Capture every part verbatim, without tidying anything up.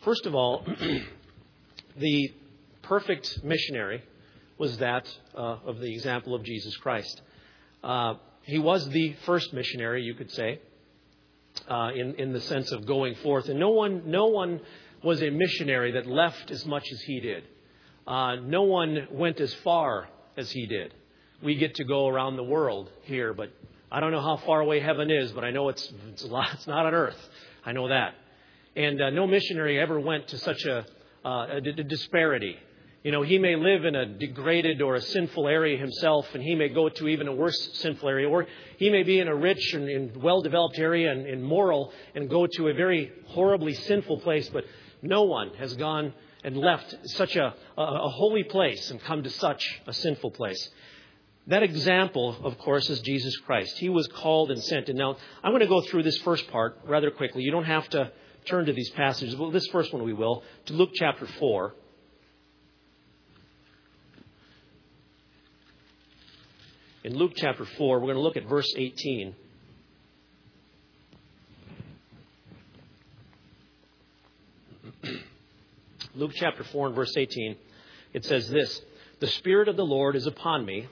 First of all, the perfect missionary was that uh, of the example of Jesus Christ. Uh, he was the first missionary, you could say, uh, in, in the sense of going forth. And no one, no one was a missionary that left as much as he did. Uh, no one went as far as he did. We get to go around the world here, but I don't know how far away heaven is, but I know it's it's, a lot, it's not on earth. I know that. And uh, no missionary ever went to such a, uh, a, a disparity. You know, he may live in a degraded or a sinful area himself, and he may go to even a worse sinful area. Or he may be in a rich and, and well-developed area and, and moral and go to a very horribly sinful place. But no one has gone and left such a, a, a holy place and come to such a sinful place. That example, of course, is Jesus Christ. He was called and sent. And now I'm going to go through this first part rather quickly. You don't have to turn to these passages. Well, this first one we will, to Luke chapter four. In Luke chapter four, we're going to look at verse eighteen. Luke chapter four and verse eighteen. It says this: "The Spirit of the Lord is upon me,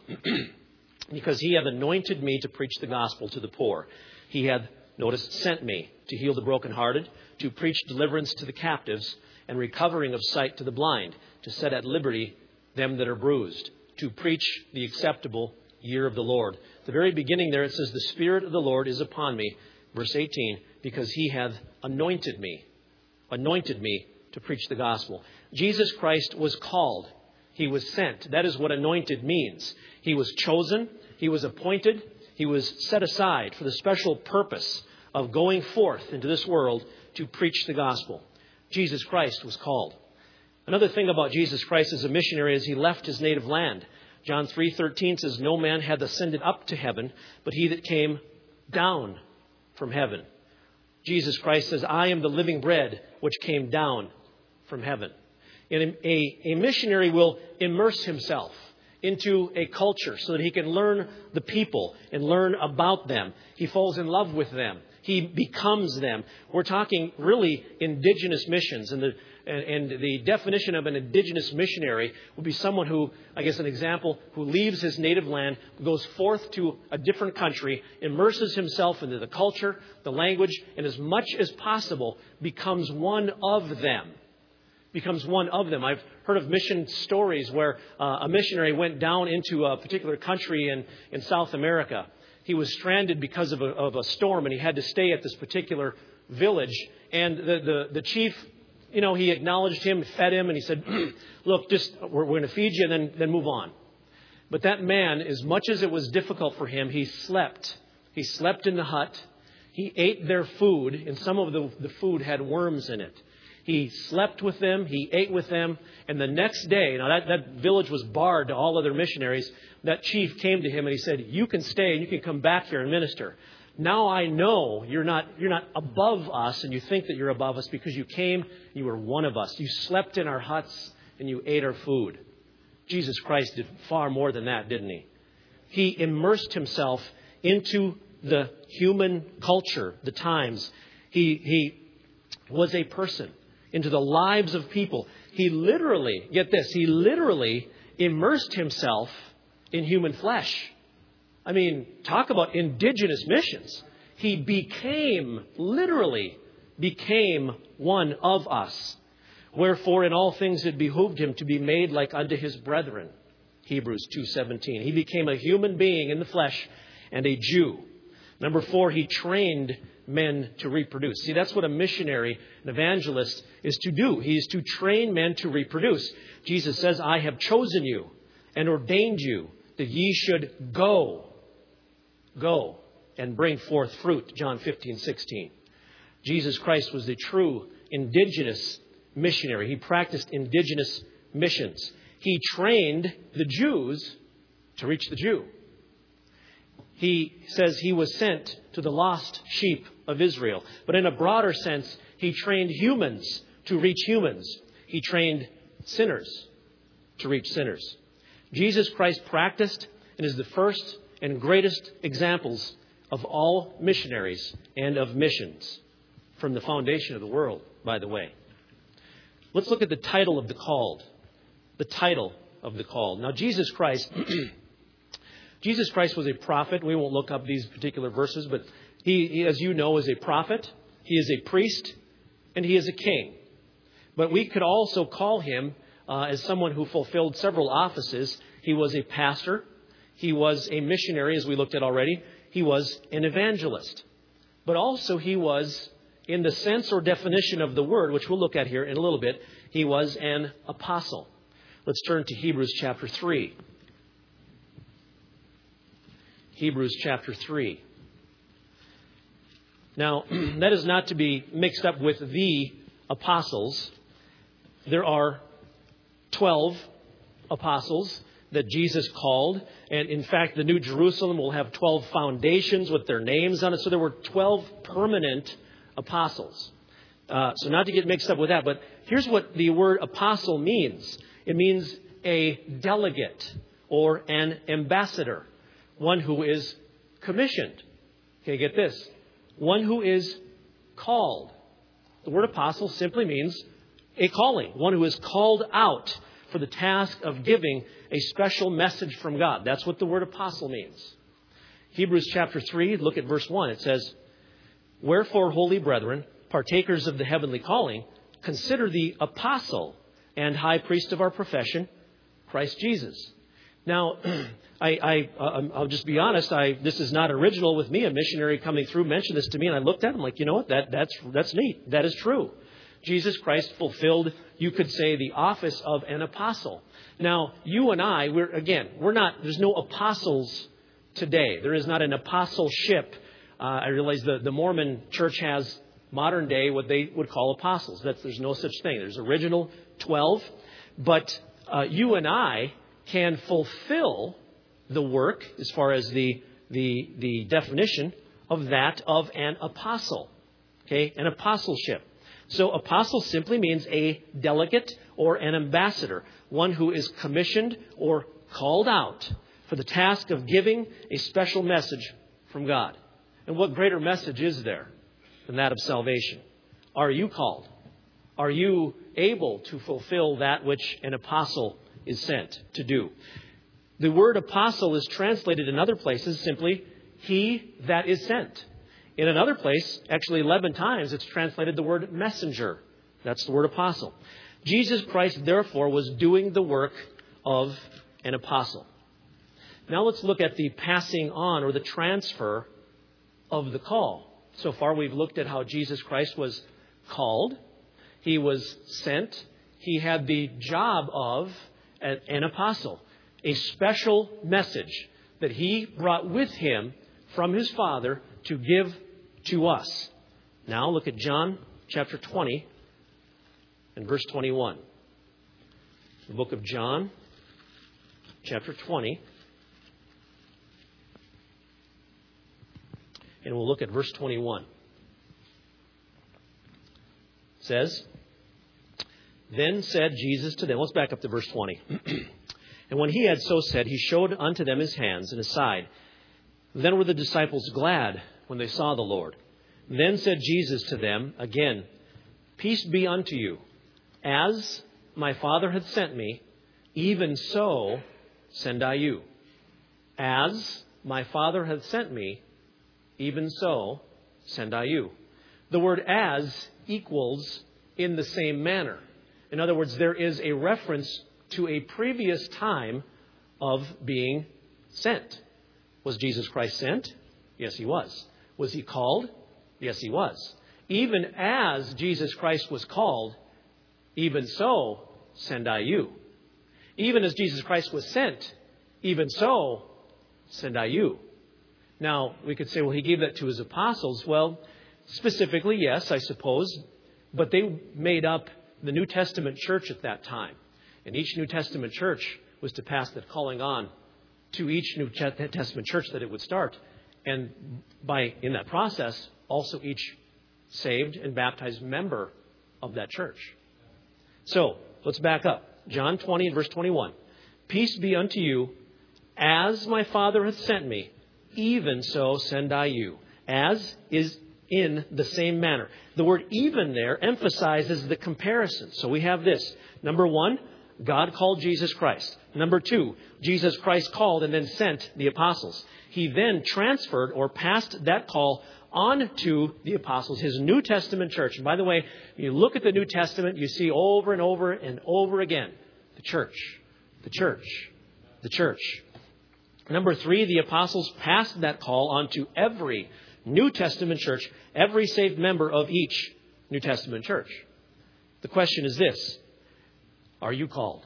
because He hath anointed me to preach the gospel to the poor. He hath, notice, sent me to heal the brokenhearted, to preach deliverance to the captives, and recovering of sight to the blind, to set at liberty them that are bruised, to preach the acceptable year of the Lord." The very beginning there it says, "The Spirit of the Lord is upon me," verse eighteen, "because He hath anointed me, anointed me to preach the gospel." Jesus Christ was called. He was sent. That is what anointed means. He was chosen. He was appointed. He was set aside for the special purpose of going forth into this world to preach the gospel. Jesus Christ was called. Another thing about Jesus Christ as a missionary is He left His native land. John three thirteen says, "No man hath ascended up to heaven, but He that came down from heaven." Jesus Christ says, "I am the living bread which came down from heaven." And a, a missionary will immerse himself into a culture so that he can learn the people and learn about them. He falls in love with them. He becomes them. We're talking really indigenous missions. And the, and, and the definition of an indigenous missionary would be someone who, I guess an example, who leaves his native land, goes forth to a different country, immerses himself into the culture, the language, and as much as possible becomes one of them. becomes one of them. I've heard of mission stories where uh, a missionary went down into a particular country in, in South America. He was stranded because of a, of a storm, and he had to stay at this particular village. And the, the, the chief, you know, he acknowledged him, fed him, and he said, "Look, just we're, we're going to feed you and then, then move on." But that man, as much as it was difficult for him, he slept. He slept in the hut. He ate their food, and some of the, the food had worms in it. He slept with them. He ate with them. And the next day, now that, that village was barred to all other missionaries. That chief came to him and he said, "You can stay and you can come back here and minister. Now I know you're not, you're not above us and you think that you're above us because you came, you were one of us. You slept in our huts and you ate our food." Jesus Christ did far more than that, didn't He? He immersed Himself into the human culture, the times. He, he was a person. Into the lives of people. He literally, get this, he literally immersed Himself in human flesh. I mean, talk about indigenous missions. He became, literally became one of us. "Wherefore in all things it behooved Him to be made like unto His brethren." Hebrews two seventeen. He became a human being in the flesh and a Jew. Number four, He trained men to reproduce. See, that's what a missionary, an evangelist, is to do. He is to train men to reproduce. Jesus says, "I have chosen you and ordained you that ye should go, go and bring forth fruit." John fifteen sixteen. Jesus Christ was the true indigenous missionary. He practiced indigenous missions. He trained the Jews to reach the Jew. He says He was sent to the lost sheep of Israel. But in a broader sense, He trained humans to reach humans. He trained sinners to reach sinners. Jesus Christ practiced and is the first and greatest examples of all missionaries and of missions from the foundation of the world, by the way. Let's look at the title of the called. The title of the called. Now, Jesus Christ, Jesus Christ was a prophet. We won't look up these particular verses, but he, he, as you know, is a prophet. He is a priest, and he is a king. But we could also call him uh, as someone who fulfilled several offices. He was a pastor. He was a missionary, as we looked at already. He was an evangelist. But also he was, in the sense or definition of the word, which we'll look at here in a little bit, he was an apostle. Let's turn to Hebrews chapter three. Hebrews chapter three. Now, that is not to be mixed up with the apostles. There are twelve apostles that Jesus called. And in fact, the New Jerusalem will have twelve foundations with their names on it. So there were twelve permanent apostles. Uh, so not to get mixed up with that, but here's what the word apostle means. It means a delegate or an ambassador, one who is commissioned. Okay, get this. One who is called. The word apostle simply means a calling, one who is called out for the task of giving a special message from God. That's what the word apostle means. Hebrews chapter three, look at verse one. It says, "Wherefore, holy brethren, partakers of the heavenly calling, consider the apostle and high priest of our profession, Christ Jesus." Now, I, I, I'll just be honest. I, this is not original with me. A missionary coming through mentioned this to me, and I looked at him like, you know what? That, that's, that's neat. That is true. Jesus Christ fulfilled, you could say, the office of an apostle. Now, you and I, we're again, we're not, there's no apostles today. There is not an apostleship. Uh, I realize the, the Mormon church has modern day what they would call apostles. That's, there's no such thing. There's original twelve. But uh, you and I can fulfill the work, as far as the, the, the definition of that of an apostle. Okay, an apostleship. So apostle simply means a delegate or an ambassador, one who is commissioned or called out for the task of giving a special message from God. And what greater message is there than that of salvation? Are you called? Are you able to fulfill that which an apostle is sent to do? The word apostle is translated in other places simply, he that is sent. In another place, actually eleven times, it's translated the word messenger. That's the word apostle. Jesus Christ, therefore, was doing the work of an apostle. Now let's look at the passing on or the transfer of the call. So far, we've looked at how Jesus Christ was called. He was sent. He had the job of an apostle, a special message that he brought with him from his Father to give to us. Now look at John chapter twenty and verse twenty-one. The book of John chapter twenty. And we'll look at verse twenty-one. It says, "Then said Jesus to them," let's back up to verse twenty. "And when he had so said, he showed unto them his hands and his side. Then were the disciples glad when they saw the Lord. Then said Jesus to them again, Peace be unto you. As my Father hath sent me, even so send I you." As my Father hath sent me, even so send I you. The word "as" equals "in the same manner." In other words, there is a reference to a previous time of being sent. Was Jesus Christ sent? Yes, he was. Was he called? Yes, he was. Even as Jesus Christ was called, even so send I you. Even as Jesus Christ was sent, even so send I you. Now, we could say, well, he gave that to his apostles. Well, specifically, yes, I suppose. But they made up the New Testament church at that time. And each New Testament church was to pass that calling on to each New Testament church that it would start. And by in that process, also each saved and baptized member of that church. So, let's back up. John twenty and verse twenty-one. "Peace be unto you, as my Father hath sent me, even so send I you." As is in the same manner. The word even there emphasizes the comparison. So we have this. Number one, God called Jesus Christ. Number two, Jesus Christ called and then sent the apostles. He then transferred or passed that call on to the apostles, his New Testament church. And by the way, you look at the New Testament, you see over and over and over again, the church, the church, the church. Number three, the apostles passed that call on to every New Testament church, every saved member of each New Testament church. The question is this: are you called?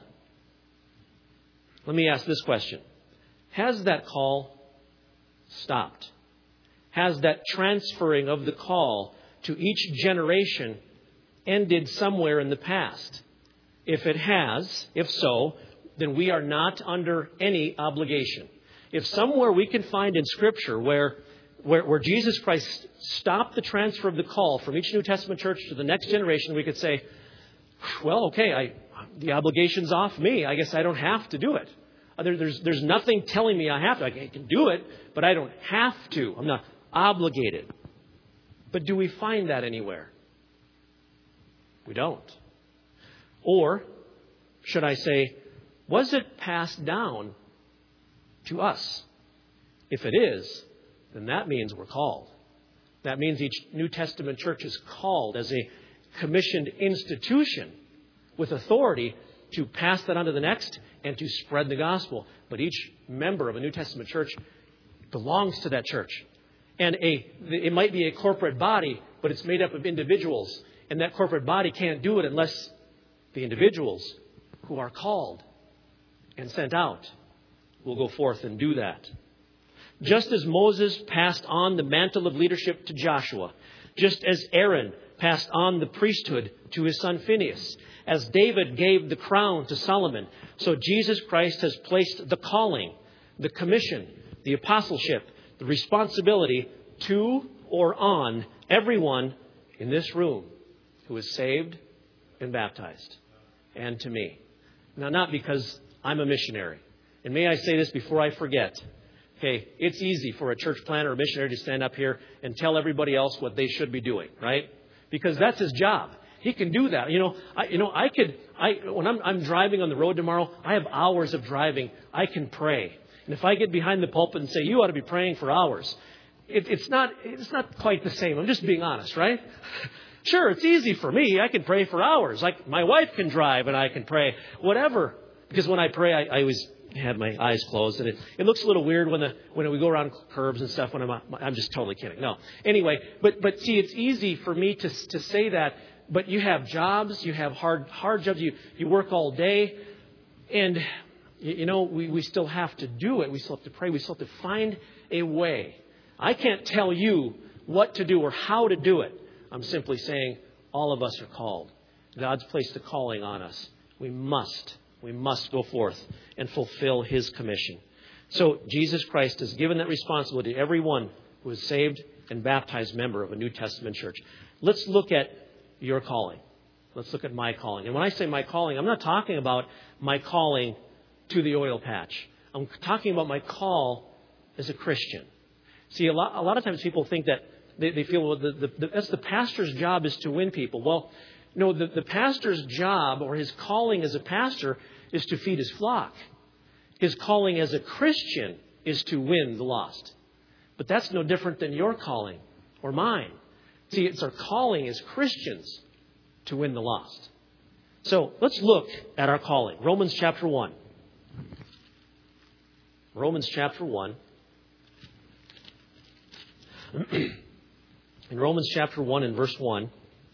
Let me ask this question. Has that call stopped? Has that transferring of the call to each generation ended somewhere in the past? If it has, if so, then we are not under any obligation. If somewhere we can find in Scripture where, where, where Jesus Christ stopped the transfer of the call from each New Testament church to the next generation, we could say, well, okay, I, the obligation's off me. I guess I don't have to do it. There, there's, there's nothing telling me I have to. I can do it, but I don't have to. I'm not obligated. But do we find that anywhere? We don't. Or, should I say, was it passed down to us? If it is, then that means we're called. That means each New Testament church is called as a commissioned institution with authority to pass that on to the next and to spread the gospel. But each member of a New Testament church belongs to that church. And a it might be a corporate body, but it's made up of individuals. And that corporate body can't do it unless the individuals who are called and sent out will go forth and do that. Just as Moses passed on the mantle of leadership to Joshua, just as Aaron passed on the priesthood to his son Phinehas, as David gave the crown to Solomon, so Jesus Christ has placed the calling, the commission, the apostleship, the responsibility to or on everyone in this room who is saved and baptized, and to me. Now, not because I'm a missionary. And may I say this before I forget. Okay, it's easy for a church planter or missionary to stand up here and tell everybody else what they should be doing, right? Because that's his job. He can do that. You know, I, you know, I could, I, when I'm, I'm driving on the road tomorrow, I have hours of driving. I can pray. And if I get behind the pulpit and say, you ought to be praying for hours, it, it's not, it's not quite the same. I'm just being honest, right? Sure, it's easy for me. I can pray for hours. Like my wife can drive and I can pray, whatever. Because when I pray, I, I always have my eyes closed, and it, it looks a little weird when the when we go around curbs and stuff. When I'm I'm just totally kidding. No, anyway, but but see, it's easy for me to to say that. But you have jobs, you have hard hard jobs. You you work all day, and you, you know we we still have to do it. We still have to pray. We still have to find a way. I can't tell you what to do or how to do it. I'm simply saying all of us are called. God's placed a calling on us. We must. We must go forth and fulfill His commission. So Jesus Christ has given that responsibility to everyone who is saved and baptized member of a New Testament church. Let's look at your calling. Let's look at my calling. And when I say my calling, I'm not talking about my calling to the oil patch. I'm talking about my call as a Christian. See, a lot, a lot of times people think that they, they feel, well, the, the, the, that's the pastor's job is to win people. Well, no, the, the pastor's job or his calling as a pastor is to feed his flock. His calling as a Christian is to win the lost. But that's no different than your calling or mine. See, it's our calling as Christians to win the lost. So let's look at our calling. Romans chapter one. Romans chapter one. In Romans chapter one and verse one.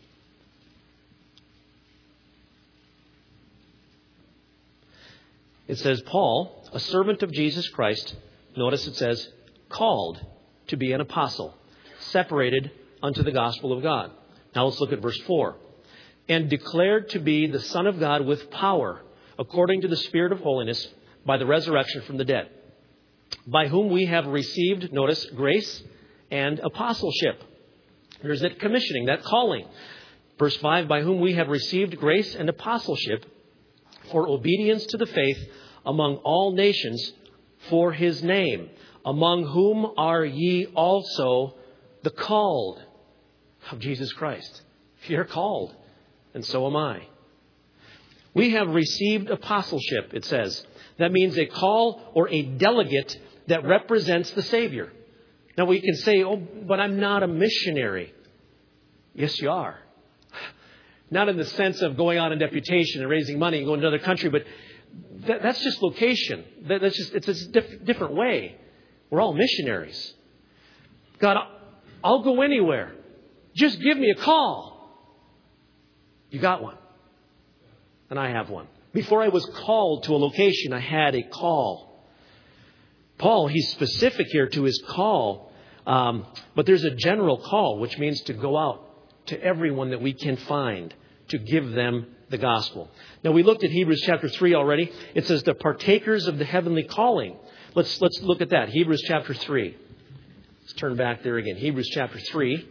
It says, Paul, a servant of Jesus Christ, notice it says, called to be an apostle, separated unto the gospel of God. Now let's look at verse four. And declared to be the Son of God with power, according to the Spirit of holiness, by the resurrection from the dead, by whom we have received, notice, grace and apostleship. There's that commissioning, that calling. Verse five, by whom we have received grace and apostleship for obedience to the faith among all nations for His name, among whom are ye also the called. of Jesus Christ. If you're called, and so am I. We have received apostleship, it says. That means a call or a delegate that represents the Savior. Now we can say, oh, but I'm not a missionary. Yes, you are. Not in the sense of going out on deputation and raising money and going to another country, but that, that's just location. That, that's just, it's a diff, different way. We're all missionaries. God, I'll go anywhere. Just give me a call. You got one. And I have one. Before I was called to a location, I had a call. Paul, he's specific here to his call. Um, but there's a general call, which means to go out to everyone that we can find, to give them the gospel. Now, we looked at Hebrews chapter three already. It says the partakers of the heavenly calling. Let's, let's look at that. Hebrews chapter three. Let's turn back there again. Hebrews chapter three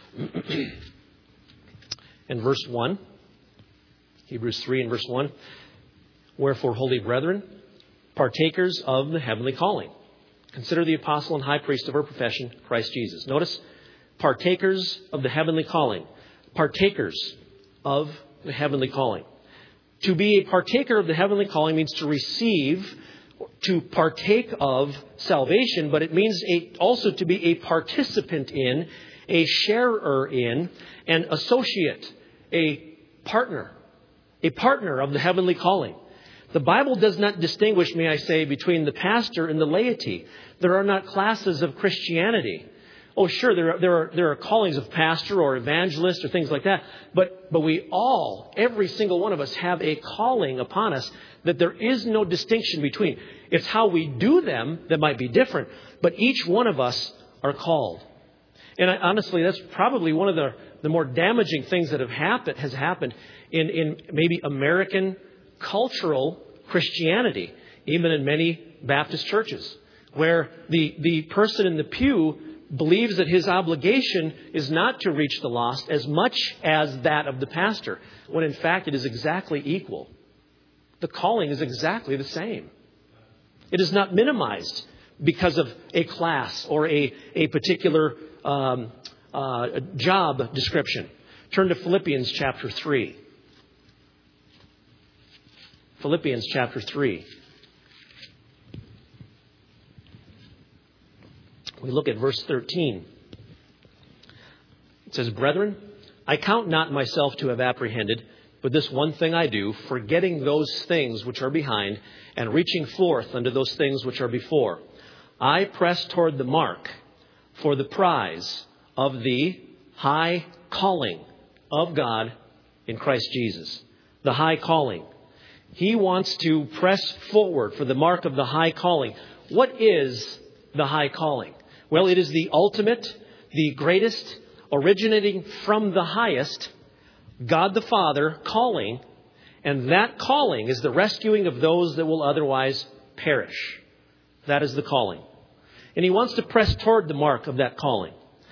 and verse one. Hebrews three and verse one. Wherefore, holy brethren, partakers of the heavenly calling, consider the apostle and high priest of our profession, Christ Jesus. Notice, partakers of the heavenly calling. Partakers of the heavenly calling. To be a partaker of the heavenly calling means to receive, to partake of salvation, but it means a, also to be a participant in, a sharer in, an associate, a partner. A partner of the heavenly calling. The Bible does not distinguish, may I say, between the pastor and the laity. There are not classes of Christianity. Oh, sure, there are, there are, there are callings of pastor or evangelist or things like that. But, but we all, every single one of us, have a calling upon us that there is no distinction between. It's how we do them that might be different. But each one of us are called. And I, honestly, that's probably one of the, the more damaging things that have happened, has happened in, in maybe American cultural Christianity, even in many Baptist churches, where the, the person in the pew believes that his obligation is not to reach the lost as much as that of the pastor, when in fact it is exactly equal. The calling is exactly the same. It is not minimized because of a class or a, a particular um, uh, job description. Turn to Philippians chapter three. Philippians chapter three. We look at verse thirteen. It says, Brethren, I count not myself to have apprehended, but this one thing I do, forgetting those things which are behind, and reaching forth unto those things which are before. I press toward the mark for the prize of the high calling of God in Christ Jesus. The high calling. He wants to press forward for the mark of the high calling. What is the high calling? Well, it is the ultimate, the greatest, originating from the highest, God the Father calling. And that calling is the rescuing of those that will otherwise perish. That is the calling. And he wants to press toward the mark of that calling.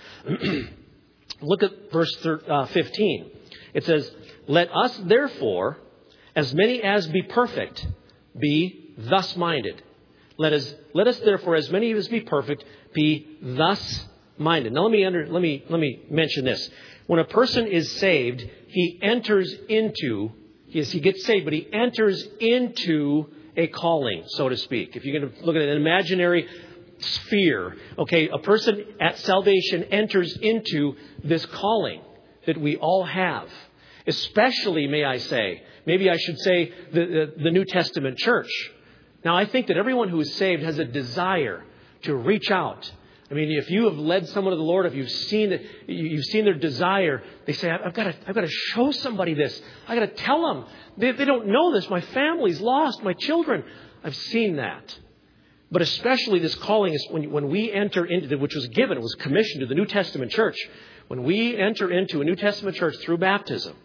Look at verse fifteen. It says, Let us therefore, as many as be perfect, be thus minded. Let us, let us therefore, as many as be perfect, be thus minded. Now let me under, let me let me mention this. When a person is saved, he enters into, yes, he gets saved, but he enters into a calling, so to speak. If you're going to look at an imaginary sphere, okay, a person at salvation enters into this calling that we all have. Especially, may I say, maybe I should say the, the, the New Testament church. Now, I think that everyone who is saved has a desire to reach out. I mean, if you have led someone to the Lord, if you've seen it, you've seen their desire, they say, I've got to, I've got to show somebody this. I've got to tell them. They, they don't know this. My family's lost. My children. I've seen that. But especially this calling is when, when we enter into, which was given, it was commissioned to the New Testament church. When we enter into a New Testament church through baptism,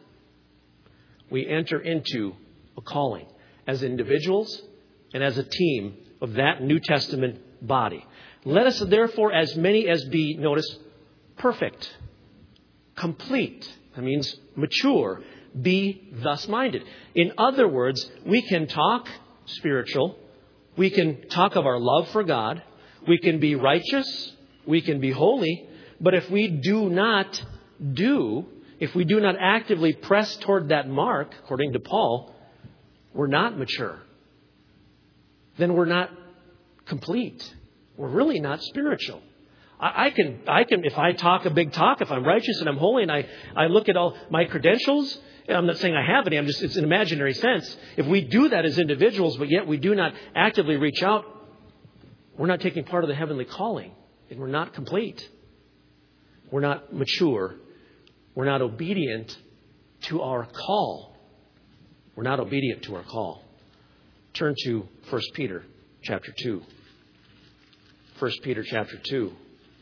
we enter into a calling as individuals and as a team of that New Testament body. Let us therefore, as many as be, notice, perfect, complete, that means mature, be thus minded. In other words, we can talk spiritual, we can talk of our love for God, we can be righteous, we can be holy, but if we do not do, if we do not actively press toward that mark, according to Paul, we're not mature. Then we're not complete. We're really not spiritual. I, I can, I can, if I talk a big talk, if I'm righteous and I'm holy, and I, I look at all my credentials, I'm not saying I have any, I'm just, it's an imaginary sense. If we do that as individuals, but yet we do not actively reach out, we're not taking part of the heavenly calling, and we're not complete. We're not mature. We're not obedient to our call. We're not obedient to our call. Turn to First Peter chapter two. First Peter chapter two.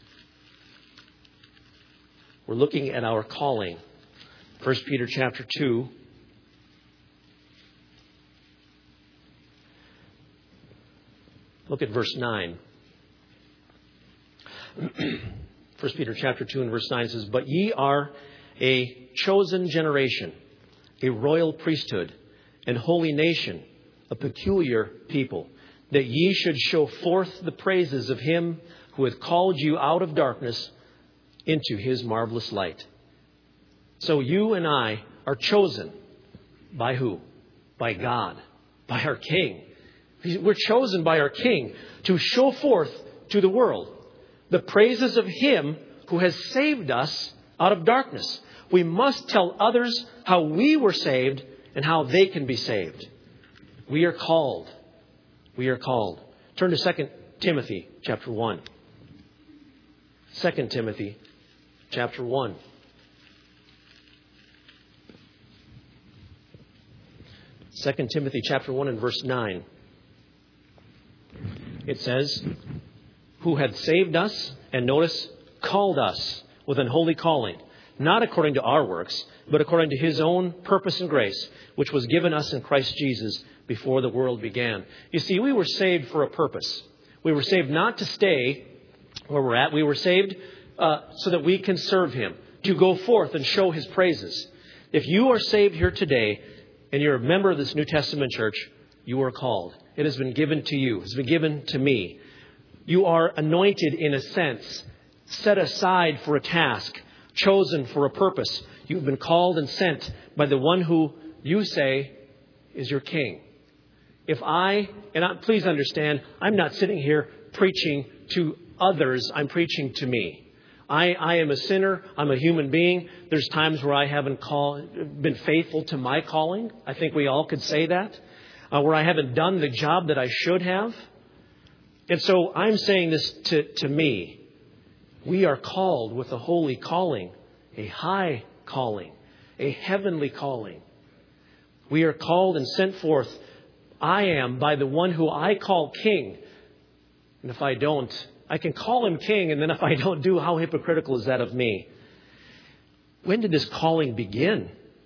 We're looking at our calling. First Peter chapter two. Look at verse nine. First Peter chapter two and verse nine says, "But ye are a chosen generation, a royal priesthood, and holy nation, a peculiar people, that ye should show forth the praises of him who hath called you out of darkness into his marvelous light." So you and I are chosen by who? By God, by our King. We're chosen by our King to show forth to the world the praises of him who has saved us out of darkness. We must tell others how we were saved and how they can be saved. We are called. We are called. Turn to Second Timothy chapter one. Second Timothy chapter one. Second Timothy chapter one and verse nine. It says, "Who hath saved us," and notice, called us with an holy calling, not according to our works, but according to his own purpose and grace, which was given us in Christ Jesus before the world began. You see, we were saved for a purpose. We were saved not to stay where we're at. We were saved uh, so that we can serve him, to go forth and show his praises. If you are saved here today and you're a member of this New Testament church, you are called. It has been given to you. It's been given to me. You are anointed in a sense, set aside for a task, chosen for a purpose. You've been called and sent by the one who you say is your King. If I, and I, please understand, I'm not sitting here preaching to others. I'm preaching to me. I, I am a sinner. I'm a human being. There's times where I haven't call, been faithful to my calling. I think we all could say that. Uh, where I haven't done the job that I should have. And so I'm saying this to, to me. We are called with a holy calling, a high calling, a heavenly calling. We are called and sent forth. I am by the one who I call King. And if I don't, I can call him King. And then if I don't do, how hypocritical is that of me? When did this calling begin?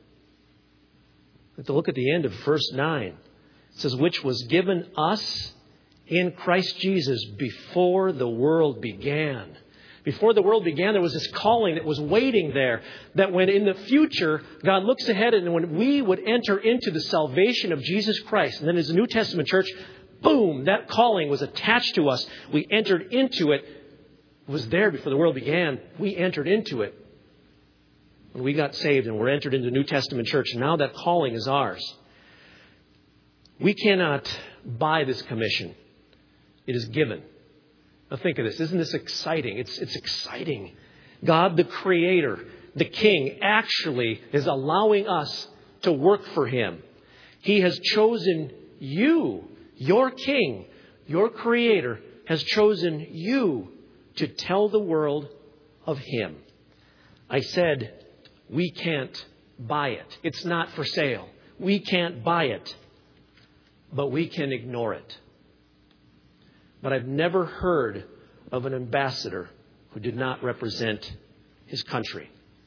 We have to look at the end of verse nine. It says, "Which was given us in Christ Jesus before the world began." Before the world began, there was this calling that was waiting there. That when in the future, God looks ahead and when we would enter into the salvation of Jesus Christ. And then as a New Testament church, boom, that calling was attached to us. We entered into it. It was there before the world began. We entered into it. When we got saved and were entered into the New Testament church. Now that calling is ours. We cannot buy this commission. It is given. Now think of this. Isn't this exciting? It's, it's exciting. God, the Creator, the King, actually is allowing us to work for him. He has chosen you, your King, your Creator, has chosen you to tell the world of him. I said, we can't buy it. It's not for sale. We can't buy it. But we can ignore it. But I've never heard of an ambassador who did not represent his country.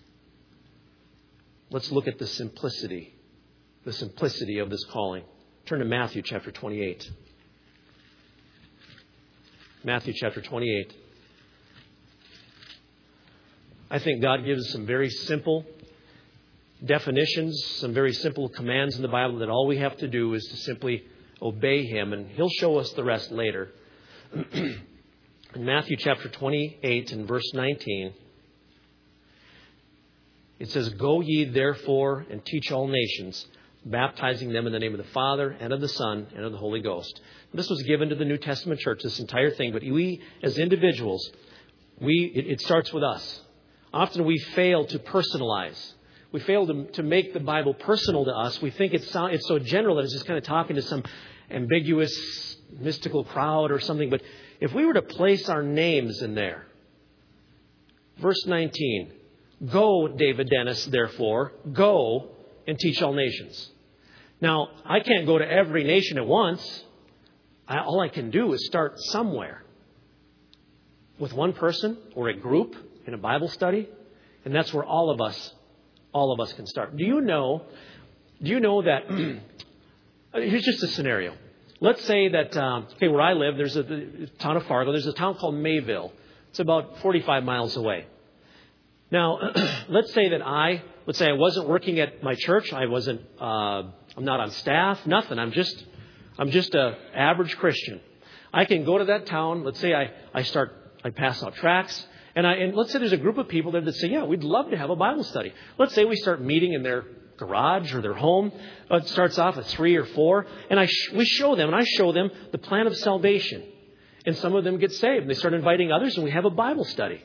Let's look at the simplicity, the simplicity of this calling. Turn to Matthew chapter twenty-eight. Matthew chapter twenty-eight. I think God gives some very simple definitions, some very simple commands in the Bible that all we have to do is to simply obey him, and he'll show us the rest later. In Matthew chapter twenty-eight and verse nineteen, It says, "Go ye therefore and teach all nations, baptizing them in the name of the Father and of the Son and of the Holy Ghost." And this was given to the New Testament church, this entire thing. But we, as individuals, we it, it starts with us. Often we fail to personalize. We fail to, to make the Bible personal to us. We think it's, so, it's so general that it's just kind of talking to some ambiguous, mystical crowd or something. But if we were to place our names in there, verse nineteen, "Go, David Dennis, therefore, go and teach all nations." Now, I can't go to every nation at once. I, all I can do is start somewhere with one person or a group in a Bible study. And that's where all of us, all of us can start. Do you know, do you know that, here's just a scenario. Let's say that, um, okay, where I live, there's a the town of Fargo. There's a town called Mayville. It's about forty-five miles away. Now, let's say that I, let's say I wasn't working at my church. I wasn't, uh, I'm not on staff, nothing. I'm just, I'm just a average Christian. I can go to that town. Let's say I, I start, I pass out tracts. And I, and let's say there's a group of people there that say, yeah, we'd love to have a Bible study. Let's say we start meeting in their garage or their home. It starts off at three or four. And I, sh- we show them, and I show them the plan of salvation. And some of them get saved. They start inviting others, and we have a Bible study.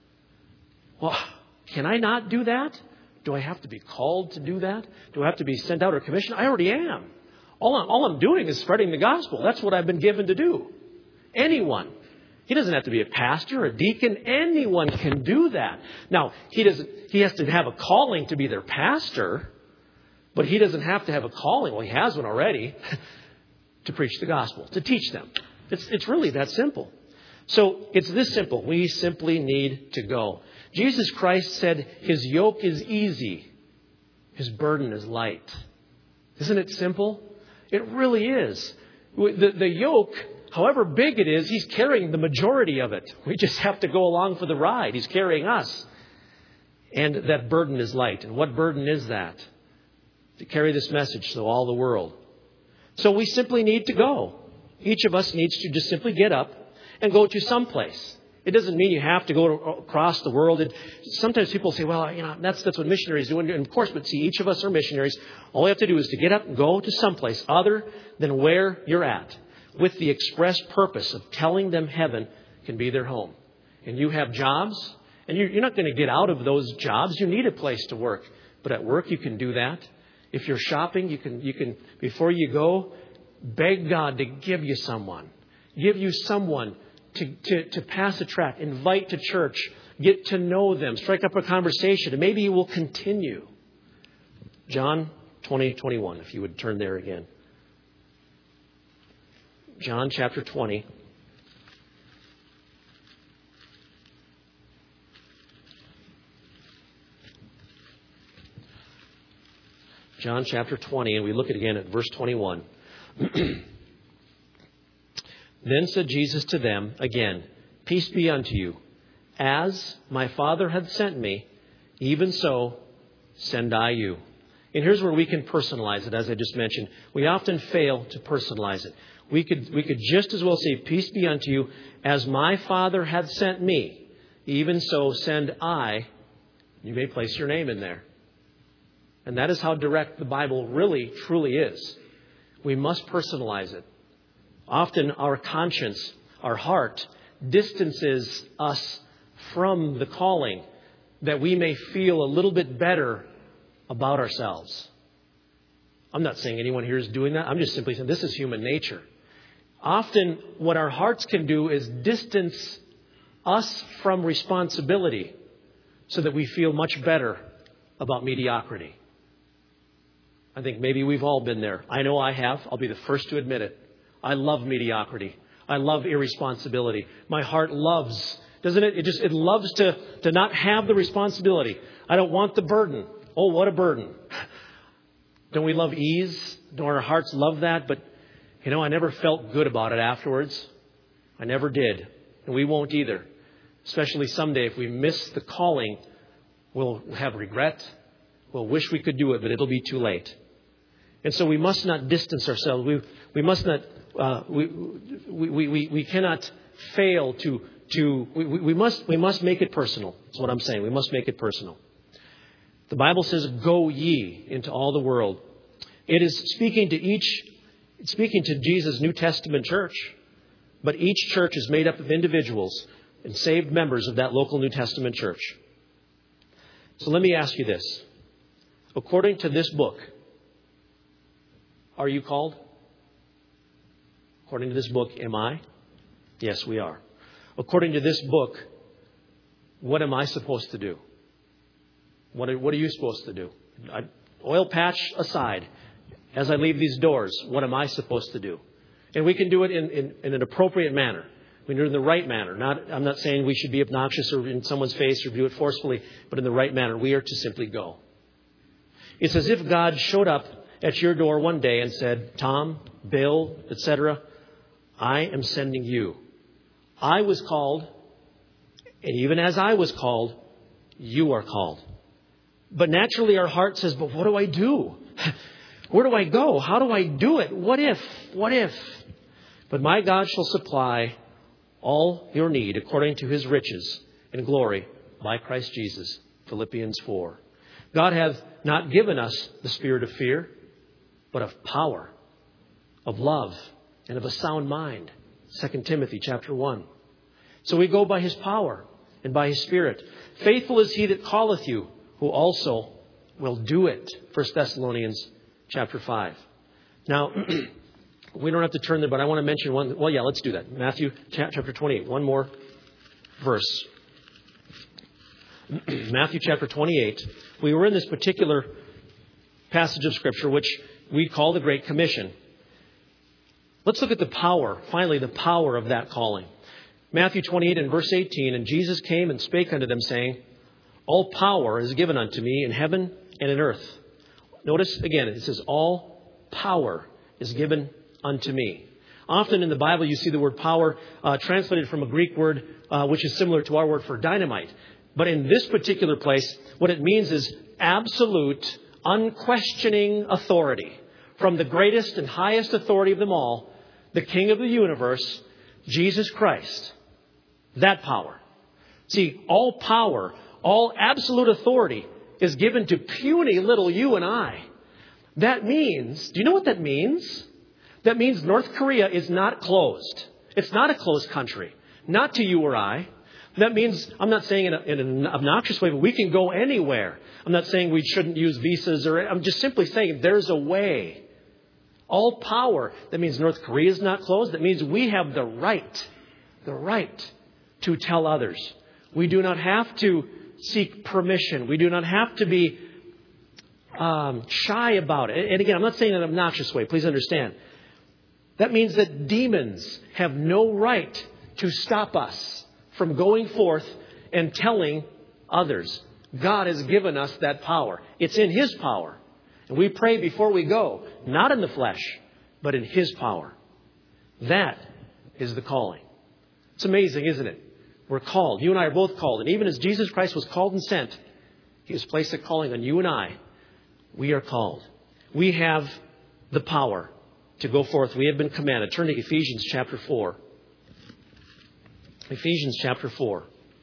Well, can I not do that? Do I have to be called to do that? Do I have to be sent out or commissioned? I already am. All I'm, all I'm doing is spreading the gospel. That's what I've been given to do. Anyone. He doesn't have to be a pastor, a deacon. Anyone can do that. Now, he doesn't. He has to have a calling to be their pastor, but he doesn't have to have a calling. Well, he has one already to preach the gospel, to teach them. It's, it's really that simple. So it's this simple. We simply need to go. Jesus Christ said his yoke is easy. His burden is light. Isn't it simple? It really is. The, the yoke, however big it is, he's carrying the majority of it. We just have to go along for the ride. He's carrying us. And that burden is light. And what burden is that? To carry this message to all the world. So we simply need to go. Each of us needs to just simply get up and go to some place. It doesn't mean you have to go to, across the world. It, sometimes people say, well, you know, that's that's what missionaries do. And of course, but see, each of us are missionaries. All we have to do is to get up and go to some place other than where you're at, with the express purpose of telling them heaven can be their home. And you have jobs, and you're, you're not going to get out of those jobs. You need a place to work. But at work, you can do that. If you're shopping, you can, you can before you go, beg God to give you someone. Give you someone to, to, to pass a tract, invite to church, get to know them, strike up a conversation, and maybe you will continue. John twenty, twenty-one, if you would turn there again. John chapter twenty. John chapter twenty, and we look at again at verse twenty-one. Then said Jesus to them again, peace be unto you. As my Father hath sent me, even so send I you. And here's where we can personalize it, as I just mentioned. We often fail to personalize it. We could, we could just as well say, peace be unto you, as my Father hath sent me, even so send I. You may place your name in there. And that is how direct the Bible really, truly is. We must personalize it. Often our conscience, our heart, distances us from the calling that we may feel a little bit better about ourselves. I'm not saying anyone here is doing that. I'm just simply saying this is human nature. Often what our hearts can do is distance us from responsibility so that we feel much better about mediocrity. I think maybe we've all been there. I know I have. I'll be the first to admit it. I love mediocrity. I love irresponsibility. My heart loves, doesn't it? It just, it loves to, to not have the responsibility. I don't want the burden. Oh, what a burden. Don't we love ease? Don't our hearts love that? But, you know, I never felt good about it afterwards. I never did. And we won't either. Especially someday if we miss the calling, we'll have regret. We'll wish we could do it, but it'll be too late. And so we must not distance ourselves. We we must not. Uh, we, we we we cannot fail to to. We, we must we must make it personal. That's what I'm saying. We must make it personal. The Bible says, go ye into all the world. It is speaking to each, it's speaking to Jesus' New Testament church. But each church is made up of individuals and saved members of that local New Testament church. So let me ask you this. According to this book, are you called? According to this book, am I? Yes, we are. According to this book, what am I supposed to do? What are, what are you supposed to do? I, oil patch aside, as I leave these doors, what am I supposed to do? And we can do it in, in, in an appropriate manner. We can do it in the right manner. Not, I'm not saying we should be obnoxious or in someone's face or do it forcefully, but in the right manner. We are to simply go. It's as if God showed up at your door one day and said, Tom, Bill, et cetera, I am sending you. I was called, and even as I was called, you are called. But naturally our heart says, but what do I do? Where do I go? How do I do it? What if? What if? But my God shall supply all your need according to his riches and glory by Christ Jesus. Philippians four. God hath not given us the spirit of fear, but of power, of love, and of a sound mind. Second Timothy chapter one. So we go by his power and by his spirit. Faithful is he that calleth you, who also will do it. First Thessalonians chapter five. Now, we don't have to turn there, but I want to mention one. Well, yeah, let's do that. Matthew chapter twenty-eight. One more verse. Matthew chapter twenty-eight. We were in this particular passage of Scripture, which we call the Great Commission. Let's look at the power, finally, the power of that calling. Matthew twenty-eight and verse eighteen, and Jesus came and spake unto them, saying, all power is given unto me in heaven and in earth. Notice again, it says, all power is given unto me. Often in the Bible, you see the word power uh, translated from a Greek word, uh, which is similar to our word for dynamite. But in this particular place, what it means is absolute, unquestioning authority from the greatest and highest authority of them all, the King of the universe, Jesus Christ. That power. See, all power, all absolute authority is given to puny little you and I. That means, do you know what that means? That means North Korea is not closed. It's not a closed country. Not to you or I. That means, I'm not saying in, a, in an obnoxious way, but we can go anywhere. I'm not saying we shouldn't use visas, or I'm just simply saying there's a way. All power. That means North Korea is not closed. That means we have the right, the right to tell others. We do not have to seek permission. We do not have to be um, shy about it. And again, I'm not saying in an obnoxious way. Please understand. That means that demons have no right to stop us from going forth and telling others. God has given us that power. It's in his power. And we pray before we go, not in the flesh, but in his power. That is the calling. It's amazing, isn't it? We're called. You and I are both called. And even as Jesus Christ was called and sent, he has placed a calling on you and I. We are called. We have the power to go forth. We have been commanded. Turn to Ephesians chapter four. Ephesians chapter four.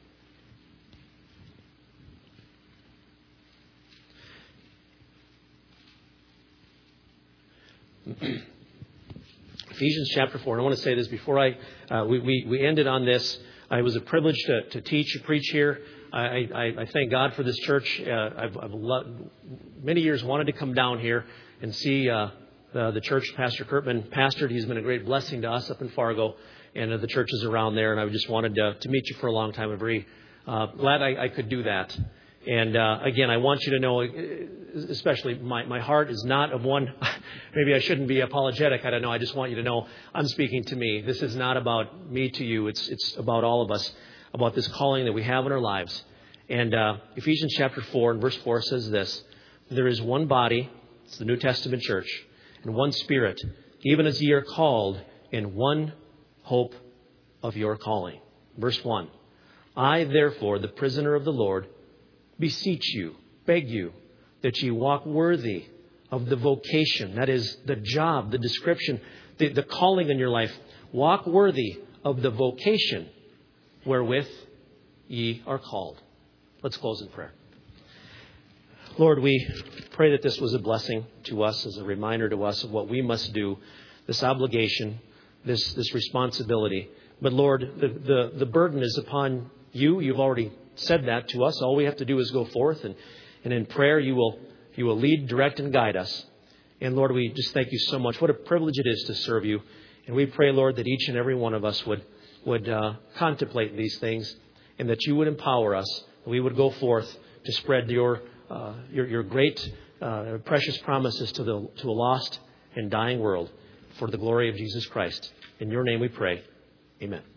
Ephesians chapter four. And I want to say this before I uh, we, we we ended on this. Uh, it was a privilege to, to teach and preach here. I, I, I thank God for this church. Uh, I've, I've lo- many years wanted to come down here and see uh, the, the church Pastor Kurtman pastored. He's been a great blessing to us up in Fargo and uh, the churches around there. And I just wanted to, to meet you for a long time. I'm very uh, glad I, I could do that. And uh, again, I want you to know, especially my, my heart is not of one, maybe I shouldn't be apologetic. I don't know. I just want you to know I'm speaking to me. This is not about me to you. It's it's about all of us, about this calling that we have in our lives. And uh, Ephesians chapter four and verse four says this, there is one body, it's the New Testament church, and one Spirit, even as ye are called in one hope of your calling. Verse one, I therefore, the prisoner of the Lord, beseech you, beg you, that ye walk worthy of the vocation, that is the job, the description, the, the calling in your life. Walk worthy of the vocation wherewith ye are called. Let's close in prayer. Lord, we pray that this was a blessing to us, as a reminder to us of what we must do, this obligation, this, this responsibility. But Lord, the, the, the burden is upon you. You've already said that to us. All we have to do is go forth, and, and in prayer you will, you will lead, direct, and guide us. And Lord, we just thank you so much. What a privilege it is to serve you. And we pray, Lord, that each and every one of us would, would uh, contemplate these things, and that you would empower us. That we would go forth to spread your uh, your, your great, uh, precious promises to the to a lost and dying world for the glory of Jesus Christ. In your name we pray. Amen.